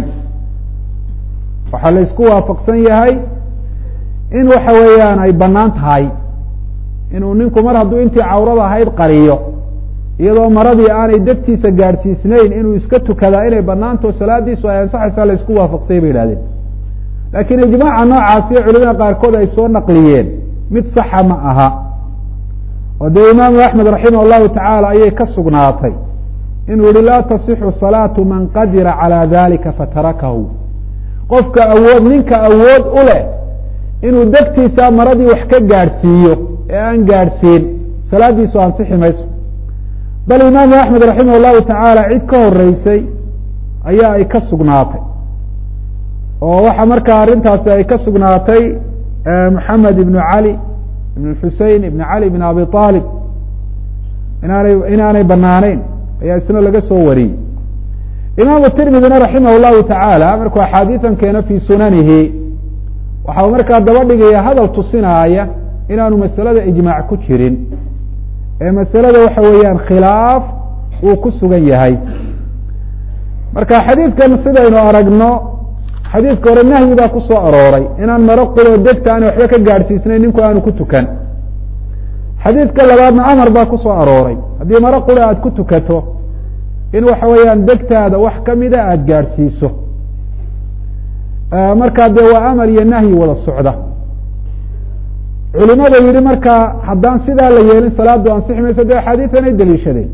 in waxa weeyaan ay banaan tahay inuu ninku mar hadduu intii cawrada ahayd qariyo iyadoo maradii aanay degtiisa gaadhsiisnayn inuu iska tukadaa inay banaanto salaadiisu ay ansaxaysaa laysku waafaqsanya bay yihahdeen laakiin ijmaaca noocaasiyo culimada qaarkood ay soo naqliyeen mid saxa ma aha oo dee imaamu axmed raximah اllahu tacaala ayay ka sugnaatay inuu yihi laa tasixu salaatu man qadira calى dalika fatarakahu qofka ninka awood u leh inuu degtiisa maradii wax ka gaadhsiiyo ee aan gaadhsiin salaadiisu ansixi mayso bal imaamu axmed raximah اllahu tacaala cid ka horeysay ayaa ay ka sugnaatay oo waxa markaa arrintaasi ay ka sugnaatay moxamed ibnu cali ibn xusein ibn cali ibn abi aalib inaanay banaaneyn ayaa isna laga soo wariyey imaamu tirmidina raximah اllahu tacaala markuu axaadiian keeno fii sunanihi waxau markaa daba dhigaya hadal tusinaaya inaanu masalada ijmaac ku jirin ee masalada waxa weeyaan khilaaf uu ku sugan yahay marka xadiidkan sidaynu aragno xadiidka hore nahyi baa ku soo arooray inaan maro quroo degta aan waxba ka gaadhsiisnayn ninku aanu ku tukan. xadiidka labaadna amar baa ku soo arooray haddii maro qura aada ku tukato in waxa weeyaan degtaada wax kamida aada gaadhsiiso. markaa dee waa amar iyo nahyi wada socda. culimada yihi markaa haddaan sidaa la yeelin salaadu ansixi mayso dee axaadiidan ay daliishadeen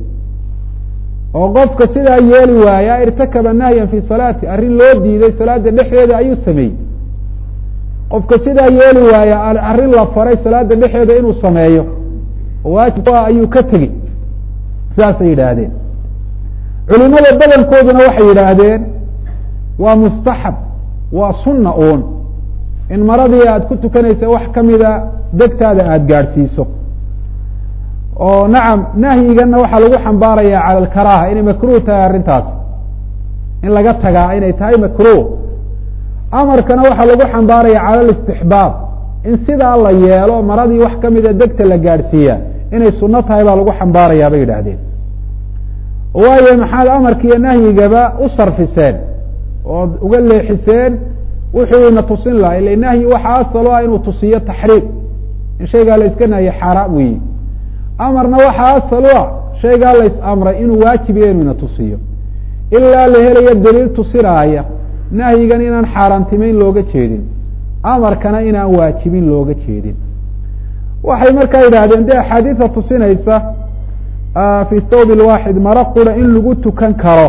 oo qofka sidaa yeeli waaya irtakaba nahyan fi salaati arrin loo diiday salaada dhexdeeda ayuu sameeyey. qofka sidaa yeeli waaya arrin la faray salaada dhexeeda inuu sameeyo waajib ayuu ka tegi sidaasay yidhaahdeen. culimada badankooduna waxay yidhaahdeen waa mustaxab waa sunna uun in maradii aada ku tukanaysa wax kamida degtaada aada gaadhsiiso. oo nacam nahyigana waxaa lagu xambaaraya cala alkaraaha inay makruh tahay arrintaas in laga tagaa inay tahay makruh. amarkana waxaa lagu xambaaraya cala alistixbaab in sidaa la yeelo maradii wax kamida degta la gaadhsiiya inay sunno tahay baa lagu xambaarayaa bay yidhaahdeen. waayo maxaad amarkiiyo nahyigaba u sarfiseen ood uga leexiseen wuxuu ina tusin laha ila nahyi waxa asalo ah inuu tusiyo taxriim in shaygaa la iska nahye xaaraam weyi. amarna waxa asalo ah shaygaa la is amray inuu waajibiyo inuu ina tusiyo ilaa la helayo daliil tusinaaya nahyigan inaan xaaraantimeyn looga jeedin amarkana inaan waajibin looga jeedin. waxay markaa yidhaahdeen de axaadiida tusinaysa fi thawb lwaaxid maro qura in lagu tukan karo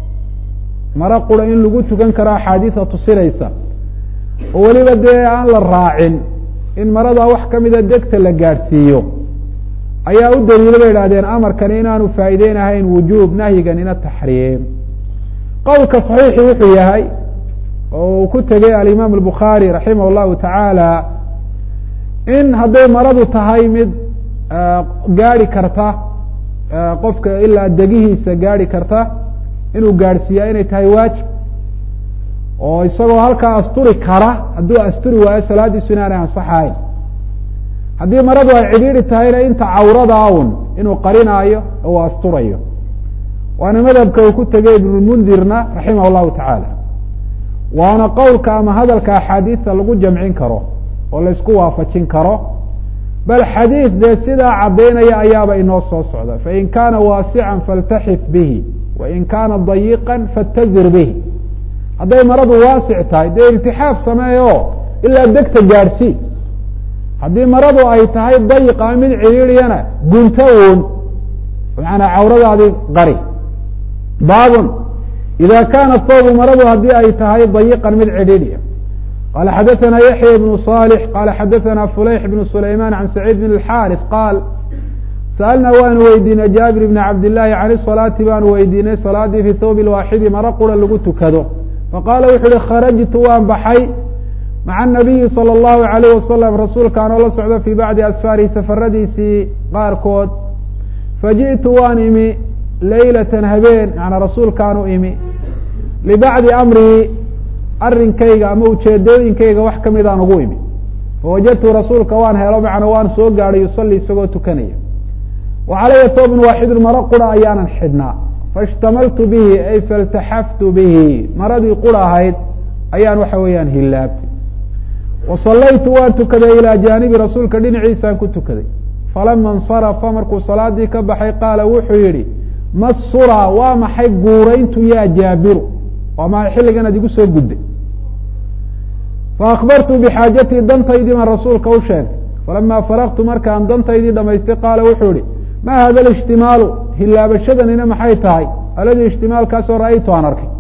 maro qura in lagu tukan karo axaadiida tusinaysa oo weliba dee aan la raacin in marada wax kamida degta la gaadhsiiyo ayaa u daliila bay yidhahdeen amarkani inaanu faa'iideynahayn wujuub nahyigan ina taxriim. qowlka saxiixi wuxuu yahay oo uu ku tegay alimaam albukhaari raximah llahu tacaala in hadday maradu tahay mid gaadhi karta qofka ilaa degihiisa gaadhi karta inuu gaadhsiiyaa inay tahay waajib oo isagoo halkaa asturi kara hadduu asturi waayo salaadiisu inaanay ansaxayn. haddii maradu ay cidhiidhi tahayna inta cawradaa un inuu qarinaayo oo uu asturayo waana madhabka uu ku tegay ibnulmundirna raximah llahu tacaala. waana qowlka ama hadalka axaadiista lagu jamcin karo oo laysku waafajin karo bal xadiid dee sidaa caddaynaya ayaaba inoo soo socda fain kaana waasican faltaxif bihi wain kaana dayiqan fatazir bihi. hadday maradu waasic tahay dee iltixaaf sameeyo ilaa degta gaadhsii. haddii maradu ay tahay dayiq ama mid cidhiidhiyana gunta uun macanaa cawradaadii qari. baabun ida kaana thawbu maradu haddii ay tahay dayiqan mid cidhiidhiya qala xadaثana yaxya ibnu صالح qala xadaثana fulayx bnu sulayman can saciid bn اxaarث qaal sa'alna waanu weydiinay jaabir bni cabdillaahi can الصalaati baanu weydiinay salaadii fi thawb waaxidi maro qura lagu tukado faqaala wuxu uhi kharajtu waan baxay maca الnabiyi salى الlahu عalayh wasalam rasuulkaan oo la socdo fii bacdi asfaarihi safaradiisii qaarkood fajiئtu waan imi laylatan habeen manaa rasuulkaanu imi libacdi amrii arrinkayga ama ujeedooyinkayga wax kamidaan ugu imi fawajadtu rasuulka waan helo macna waan soo gaadhay yusalli isagoo tukanaya wa calaya thawbun waaxidun maro qura ayaanan xidhnaa faishtamaltu bihi ay faltaxaftu bihi maradii qura ahayd ayaan waxa weeyaan hilaabtay wa sallaytu waan tukaday ilaa jaanibi rasuulka dhinaciisaan ku tukaday falama insarafa markuu salaadii ka baxay qaala wuxuu yihi masura waa maxay guurayntu yaa jaabiru waa maxay xilligan ad igu soo gudday faakbartu bixaajatii dantaydii baan rasuulka u sheegay falama faraqtu markaan dantaydii dhamaystay qaala wuxuu ihi ma hada اlijtimaalu hilaabashadanina maxay tahay aladii ijtimaalkaasoo ra'aytu aan arkay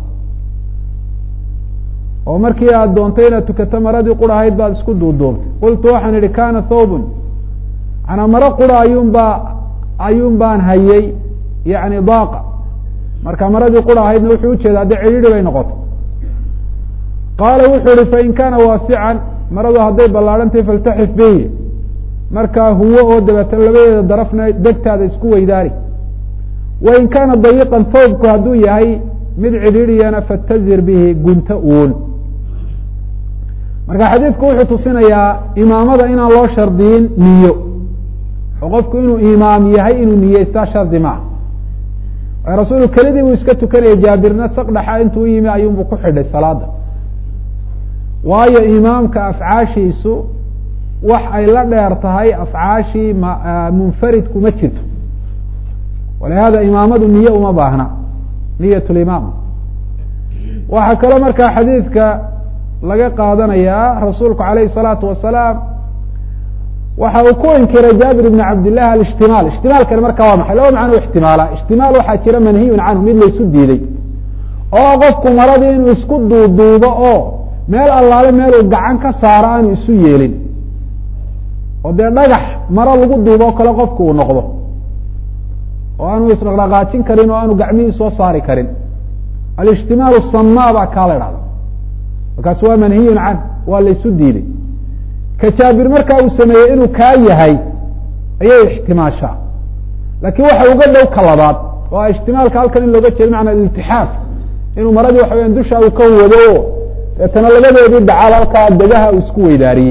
oo markii aad doontay inaad tukato maradii qura ahayd baad isku duuduubtay qultu waxaan idhi kana thawbun manaa maro qura ayuun baan hayey yani daaqa marka maradii qura ahaydna wuxuu ujeeda haddii cidhiidhi bay noqoto. qaala wuxuu ihi fain kaana waasican maradu hadday ballaadhantahy faltaxif bihi markaa huwo oo dabeetana labadeeda darafna degtaada isku weydaari wain kaana dayiqan thawbku hadduu yahay mid cidhiidhiyana fatazir bihi gunta uun. marka xadiidku wuxuu tusinayaa imaamada inaan loo shardiyin niyo oo qofku inuu imaam yahay inuu niyeystaa shardi maaha. rasuulku kelidii buu iska tukanaya jaabirna saqdhaxa intuu u yimi ayuunbu ku xidhay salaada waayo imaamka afcaashiisu wax ay la dheer tahay afcaashii munfaridku ma jirto walihada imaamadu niye uma baahna niyat limaam waxaa kaloo markaa xadiidka laga qaadanayaa rasuulku alayhi الsalaatu wasalaam waxa uu ku inkiray jaabir ibn cabdillah alishtimaal ishtimaalkani marka waa maxay laba macno ixtimaala ishtimaal waxaa jira manhiyun canhu mid laysu diiday oo qofku maradii inuu isku duuduubo oo meel allaale meeluu gacan ka saaro aanu isu yeelin oo dee dhagax maro lagu duubo o kale qofku uu noqdo oo aanu isdhaqdhaqaajin karin oo aanu gacmihii soo saari karin alishtimaal sama baa kaa la idhahda markaas waa manhiyun can waa laysu diiday ka jaabir markaa uu sameeyey inuu kaa yahay ayay ixtimaashaa laakiin waxa uga dhow ka labaad oo a ixtimaalka halkan in looga jeedo macnaa iltixaaf inuu maradii waxa weyan dusha uu ka wado deetana labadoodii dacaal halkaa degaha uu isku weydaariyey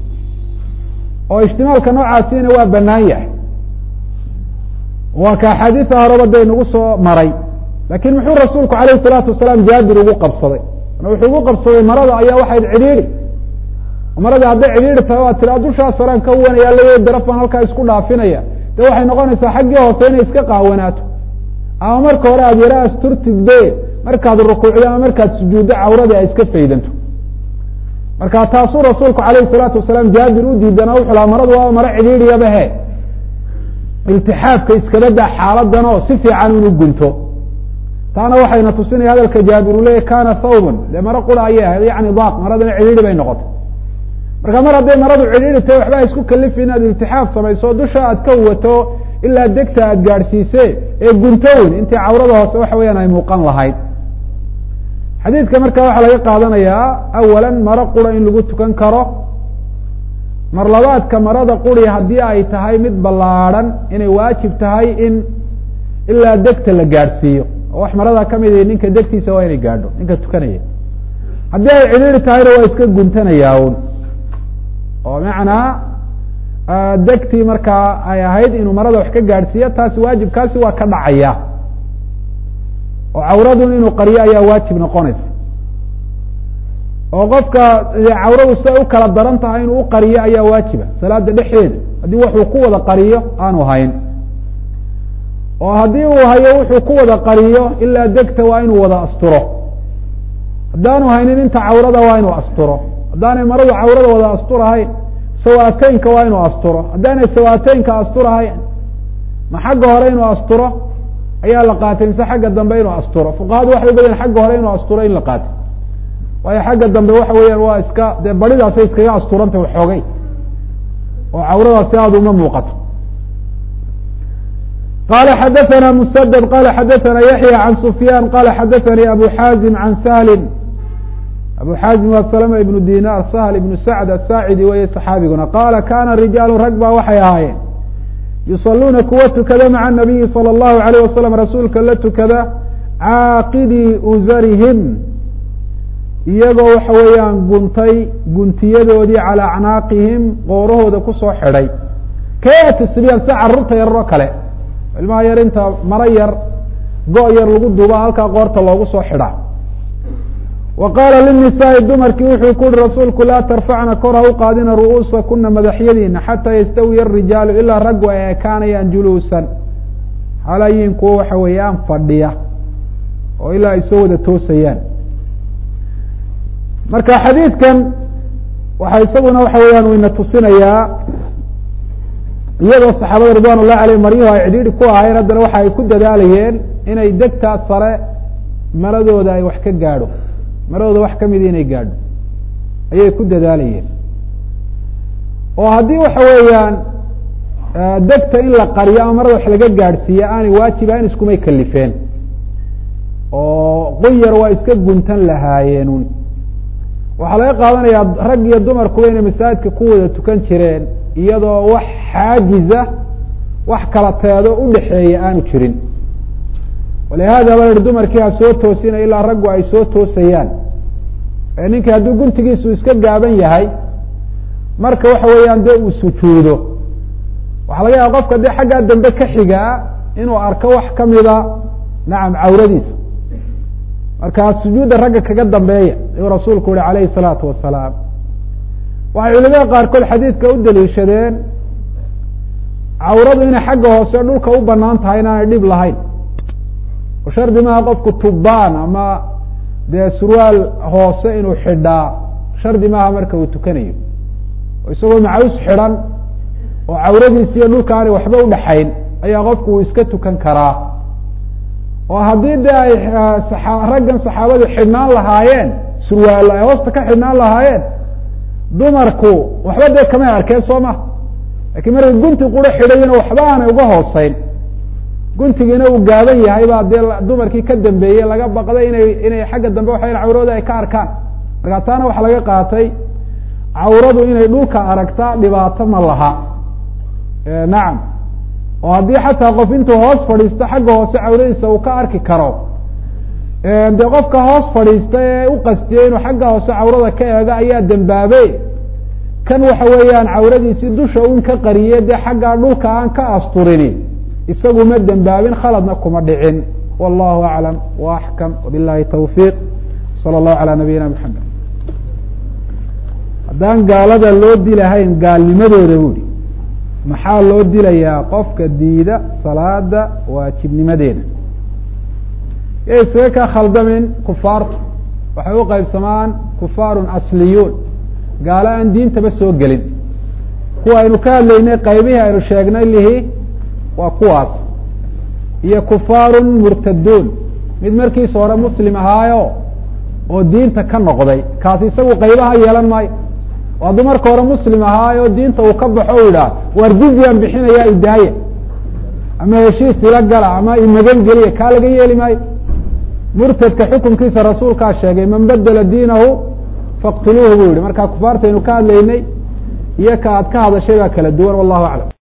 oo ixtimaalka noocaasina waa banaan yahay waa ka axaadiisa horeba dee nagu soo maray laakiin muxuu rasuulku alayh الsalaatu wasalaam jaabir ugu qabsaday wuxuu ugu qabsaday marada ayaa waxayd cidhiidhi maradii hadday cidhiidhi tahay waa tiraa dushaa saraan ka wanaya la daraf baan halkaa isku dhaafinaya de waxay noqonaysaa xaggii hoose inay iska qaawanaato ama marka hore aad yara asturtid be markaad rukuucdo ama markaad sujuuddo cawradii ay iska faydanto marka taasuu rasuulku alayh الsalaatu wasalaam jaabir u diidana wuxuu lahaa maradu waa maro cidhiidhiyaba he iltixaafka iskaba daa xaaladan oo si fiican inu gunto taana waxayna tusinaya hadalka jaabir uu leeyahy kana thawban dee maro qura ayay ahayd yani daaq maradana cidhiidhi bay noqotay marka mar hadday maradu cidhiidhi tahay waxba isku kalifin inaad iltixaaf samayso dusha aad ka wato ilaa degta aad gaadhsiise ee guntown intii cawrada hoose waxa weyaan ay muuqan lahayd xadiidka marka waxaa laga qaadanayaa awalan maro qura in lagu tukan karo mar labaadka marada quri haddii ay tahay mid ballaadhan inay waajib tahay in ilaa degta la gaadhsiiyo oo wax marada kamid ninka degtiisa waa inay gaadho ninka tukanaya haddii ay cidhiiri tahayna waa iska guntanayaa un oo macnaa degtii markaa ay ahayd inuu marada wax ka gaadhsiiyo taasi waajibkaasi waa ka dhacaya oo cawradun inuu qariyo ayaa waajib noqonaysa oo qofka cawradu siay u kala daran tahay inuu u qariyo ayaa waajiba salaada dhexdeeda haddii wuxuu ku wada qariyo aanu hayn oo haddii uu hayo wuxuu ku wada qariyo ilaa degta waa inuu wada asturo haddaanu haynin inta cawrada waa inuu asturo haddaanay maradu cawrada wada asturahayn sawaateynka waa inuu asturo haddaanay sawaateynka asturahayn ma xagga hore inuu asturo ayaa la qaatay mise xagga dambe inuu asturo fuqahadu waxay u badeen xagga hore inuu asturo in la qaatay waayo xagga dambe waxa weeyaan waa iska dee baridaasay iskaga asturantay waxoogay oo cawradaasi aada uma muuqato qala xadaثna msdd qala xadaثna yaحyى can sufyan qala xadaثanii abu xaazim can sahlin abu xaazim waa slma ibnu dinar sahl ibnu sacd asaacidi weye saxaabiguna qaala kana rijaalu rag baa waxay ahaayeen yusaluuna kuwa tukada maca nabiyi salى اllahu alayh wasalam rasuulka la tukada caaqidii uzarihim iyagoo waxa weeyaan guntay guntiyadoodii calى acnaaqihim qoorahooda kusoo xidhay katsbyan si carruurta yararoo kale ilmaha yar inta maro yar go- yar lagu duuba halkaa qoorta loogu soo xidha wa qaala linisaai dumarkii wuxuu ku uhi rasuulku laa tarfacna kor ha u qaadina ru'uusa kuna madaxyadiina xataa yastawiya arijaalu ilaa raggu ay ekaanayaan juluusan xalayiin kuwo waxa weeyaan fadhiya oo ilaa ay soo wada toosayaan marka xadiidkan waxa isaguna waxa weeyaan uu ina tusinayaa iyadoo saxaabada ridwan ullahi aleyh maryuhu ay cidhiidhi ku ahaayeen haddana waxa ay ku dadaalayeen inay degtaa sare maradooda ay wax ka gaadho maradooda wax kamida inay gaadho ayay ku dadaalayeen oo haddii waxa weeyaan degta in la qariyo ama marada wax laga gaadhsiiya aanay waajib ahayn iskumay kalifeen oo quyar waa iska guntan lahaayeenun waxaa laga qaadanayaa rag iyo dumarkuba inay masaajidka ku wada tukan jireen iyadoo wax xaajiza wax kala teedo udhaxeeya aanu jirin walihada baa yihi dumarkii ha soo toosina ilaa raggu ay soo toosayaan ninkii hadduu guntigiisu iska gaaban yahay marka waxa weeyaan dee uu sujuudo waxaa laga yaaba qofka dee xaggaa dambe ka xigaa inuu arko wax kamida nacam cawradiisa markaa sujuudda ragga kaga dambeeya ayuu rasuulku yihi calayhi الsalaatu wasalaam waxay culimada qaarkood xadiidka u daliishadeen cawradu inay xagga hoose dhulka u banaan tahay inaanay dhib lahayn oo shardi maaha qofku tubaan ama dee surwaal hoose inuu xidhaa shardi maaha marka uu tukanayo oo isagoo macaws xidhan oo cawradiisi iyo dhulka aanay waxba udhaxayn ayaa qofku uu iska tukan karaa oo haddii de ay raggan saxaabadu xidhnaan lahaayeen surwaal ay hoosta ka xidhnaan lahaayeen dumarku waxba dee kamay arkeen soo ma lakin markay gunti quro xidhayina waxba aanay uga hooseyn guntigiina uu gaaban yahay baa dee dumarkii ka dambeeyey laga baqday inay xagga dambe waxay cawrooda ay ka arkaan markaa taana waxaa laga qaatay cawradu inay dhulka aragtaa dhibaato ma laha nacam oo haddii xataa qof intuu hoos fadhiisto xagga hoose cawradiisa uu ka arki karo dee qofka hoos fadhiista ee u qastiyey inuu xagga hoose cawrada ka eego ayaa dembaabe kan waxa weeyaan cawradiisii dusha un ka qariye dee xaggaa dhulka aan ka asturini isagu ma dembaabin khaladna kuma dhicin wallahu aclam wa axkam wabillahi tawfiiq sala allahu calaa nabiyina maxamed haddaan gaalada loo dilahayn gaalnimadooda buuhi maxaa loo dilayaa qofka diida salaada waajibnimadeeda yay isaga ka khaldamin kufaartu waxay u qaybsamaan kufaarun asliyuun gaalo aan diintaba soo gelin kuwa aynu ka hadlaynay qaybihii aynu sheegnay lihi waa kuwaas iyo kufaarun murtaduun mid markiisa hore muslim ahaayo oo diinta ka noqday kaasi isagu qaybaha yeelan maayo oo hadduu marka hore muslim ahaayo diinta uu ka baxo u yidhaah waar jizyaan bixinaya idaaya ama heshiis ila gala ama imagan geliya kaa laga yeeli maayo murtadka xukunkiisa rasuulkaa sheegay man bedela diinahu faqtuluuhu buu yihi markaa kufaartaynu ka hadlaynay iyo ka aad ka hadashay baa kala duwan wallahu aclam